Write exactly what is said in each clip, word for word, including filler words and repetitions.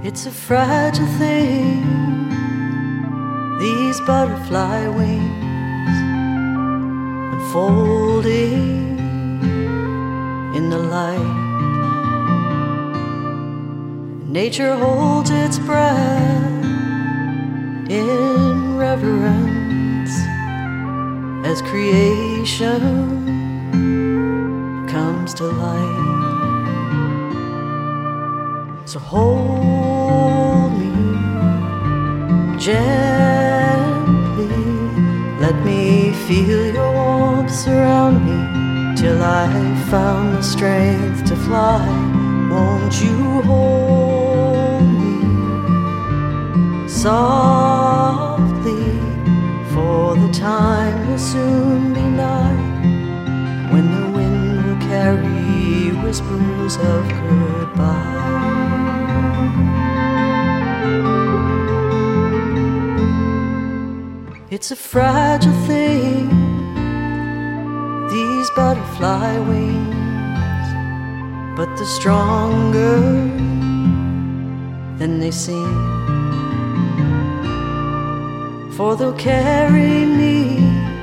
It's a fragile thing, these butterfly wings unfolding in the light. Nature holds its breath in reverence as creation comes to light. So hold me gently, let me feel your warmth surround me till I found the strength to fly. Won't you hold me softly, for the time will soon be nigh when the wind will carry whispers of goodbye. It's a fragile thing, these butterfly wings, but they're stronger than they seem, for they'll carry me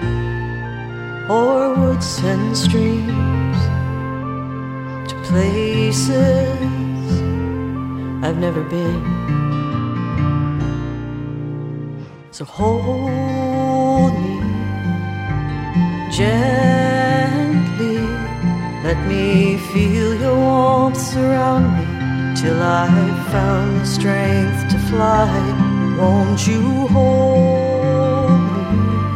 o'er woods and streams to places I've never been. So hold me gently, let me feel your warmth surround me till I've found the strength to fly. Won't you hold me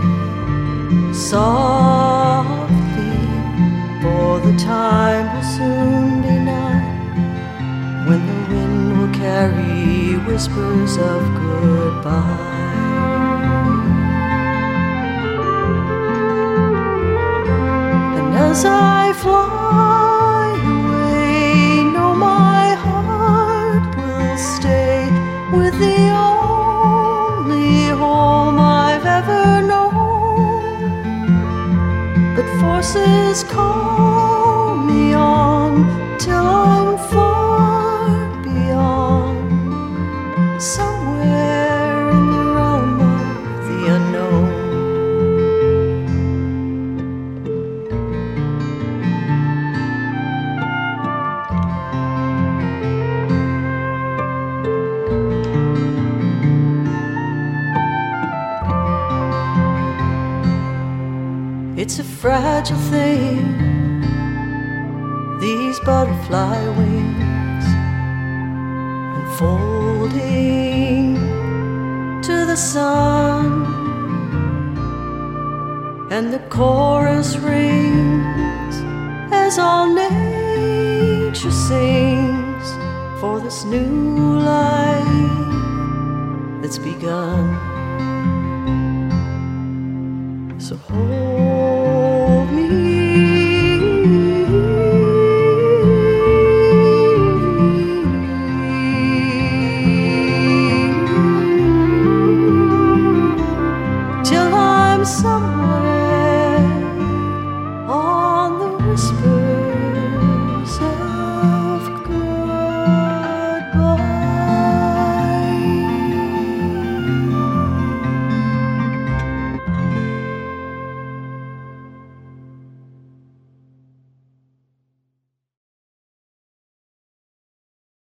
softly, for the time will soon be nigh when the wind will carry whispers of goodbye. As I fly away, know my heart will stay with the only home I've ever known. But forces call me on till I'm far beyond, somewhere in the realm of the unknown. It's a fragile thing, these butterfly wings unfolding to the sun, and the chorus rings as all nature sings for this new life that's begun. So hold